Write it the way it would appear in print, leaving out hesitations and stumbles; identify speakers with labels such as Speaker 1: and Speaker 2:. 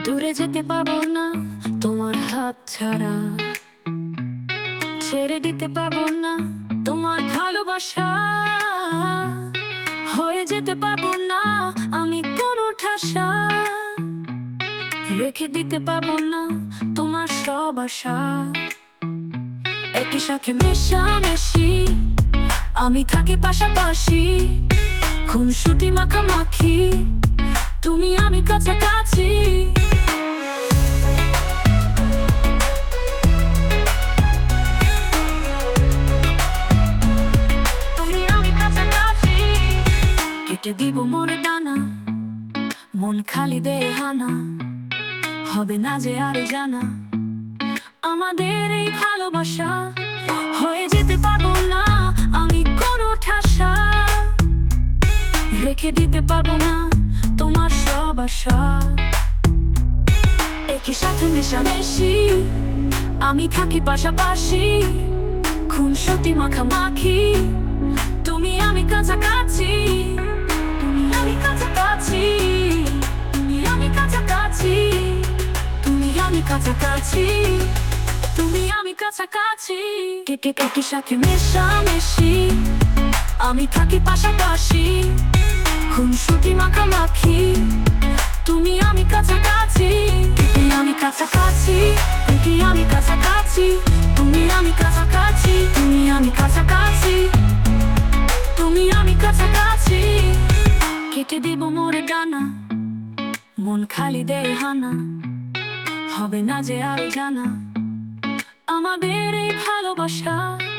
Speaker 1: দূরে যেতে পারবো না তোমার হাত ছাড়া, ছেড়ে দিতে পারবো না তোমার ভালোবাসা, হয়ে যেতে পারবো না আমি কোনো ঠাসা, রেখে দিতে পারবো না তোমার সব আশা। একই সাথে মেশামেশি আমি থাকি পাশাপাশি, খুনসুটি মাখামাখি তুমি আমি কাছাকাছি। তুমি আমি কাছাকাছি, কেটে দিব মোর ডানা, মন খালি দে হানা, হবে না যে আর জানা আমাদের এই ভালোবাসা, হয়ে যেতে পারবো না আমি কোনো ঠাসা, রেখে দিতে পারবো না তোমার সব আশা। একই সাথে মেশামেশি আমি থাকি পাশাপাশি, খুনসুটি মাখামাখি তুমি আমি কাছাকাছি। তুমি আমি কাছাকাছি, তুমি আমি কাছাকাছি, তুমি আমি কাছাকাছি, তুমি আমি কাছাকাছি। একই সাথে মেশামেশি আমি থাকি পাশাপাশি, খুনসুটি মাখামাখি তুমি আমি কাছাকাছি। তুমি আমি কাছাকাছি, তুমি আমি কাছাকাছি, তুমি আমি কাছাকাছি, তুমি আমি কাছাকাছি, তুমি আমি কাছাকাছি। কেটে দিব মোরে ডানা, মন খালি দে হানা, হবে না যে আর জানা আমাদের এই ভালোবাসা।